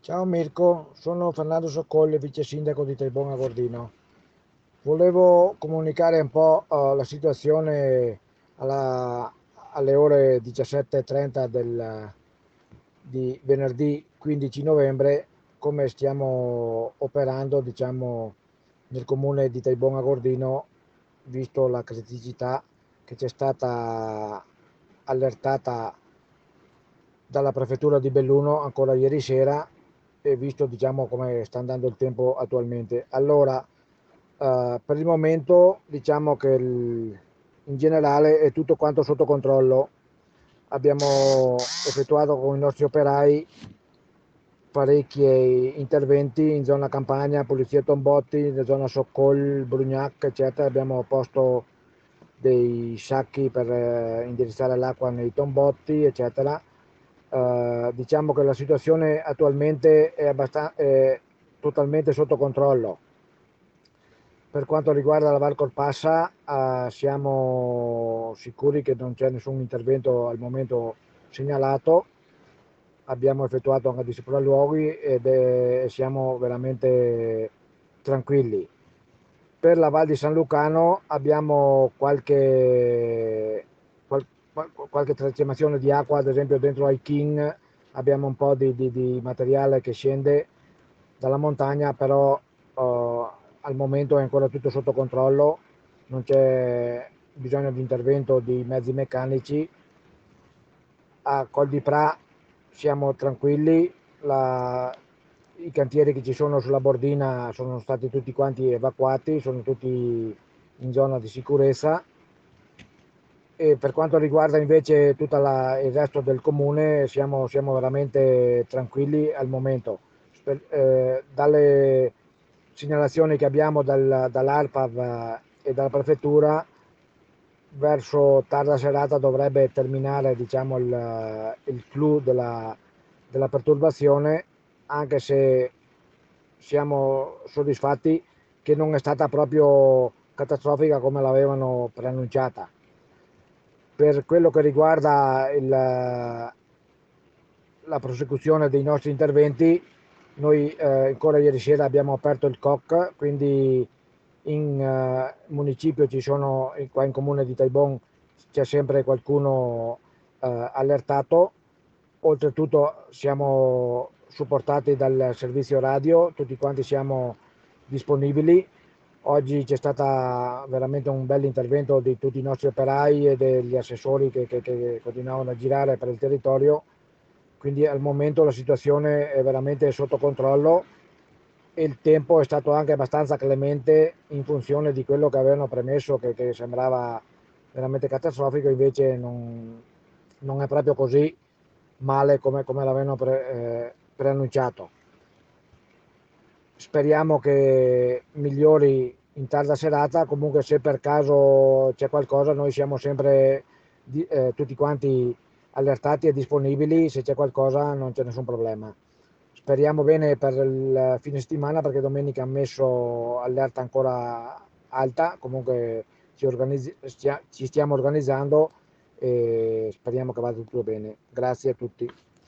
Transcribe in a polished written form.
Ciao Mirko, sono Fernando Soccolli, vice sindaco di Taibona Gordino. Volevo comunicare un po' la situazione alla- alle ore 17:30 di venerdì 15 novembre, come stiamo operando, diciamo, nel comune di Taibona Gordino, visto la criticità che c'è stata allertata dalla prefettura di Belluno ancora ieri sera e visto diciamo come sta andando il tempo attualmente. Allora, per il momento diciamo che in generale è tutto quanto sotto controllo. Abbiamo effettuato con i nostri operai parecchi interventi in zona campagna, Polizia Tombotti, in zona Soccol, Brugnac, eccetera. Abbiamo posto dei sacchi per indirizzare l'acqua nei tombotti, eccetera. Diciamo che la situazione attualmente è totalmente sotto controllo. Per quanto riguarda la Val Corpassa, siamo sicuri che non c'è nessun intervento al momento segnalato. Abbiamo effettuato anche dei sopralluoghi siamo veramente tranquilli. Per la Val di San Lucano abbiamo qualche trasformazione di acqua, ad esempio dentro ai King abbiamo un po' di materiale che scende dalla montagna, però al momento è ancora tutto sotto controllo, non c'è bisogno di intervento di mezzi meccanici. A Col di Pra siamo tranquilli, i cantieri che ci sono sulla bordina sono stati tutti quanti evacuati, sono tutti in zona di sicurezza. E per quanto riguarda invece tutto il resto del comune siamo veramente tranquilli al momento. Dalle segnalazioni che abbiamo dall'ARPAV e dalla prefettura, verso tarda serata dovrebbe terminare, diciamo, il clou della perturbazione, anche se siamo soddisfatti che non è stata proprio catastrofica come l'avevano preannunciata. Per quello che riguarda la prosecuzione dei nostri interventi, noi ancora ieri sera abbiamo aperto il COC, quindi in municipio ci sono, qua in comune di Taibon c'è sempre qualcuno allertato. Oltretutto siamo supportati dal servizio radio, tutti quanti siamo disponibili. Oggi c'è stato veramente un bel intervento di tutti i nostri operai e degli assessori che continuavano a girare per il territorio, quindi al momento la situazione è veramente sotto controllo e il tempo è stato anche abbastanza clemente in funzione di quello che avevano premesso, che sembrava veramente catastrofico, invece non è proprio così male come l'avevano preannunciato. Speriamo che migliori in tarda serata, comunque se per caso c'è qualcosa noi siamo sempre tutti quanti allertati e disponibili, se c'è qualcosa non c'è nessun problema. Speriamo bene per il fine settimana perché domenica hanno messo allerta ancora alta, comunque ci stiamo organizzando e speriamo che vada tutto bene. Grazie a tutti.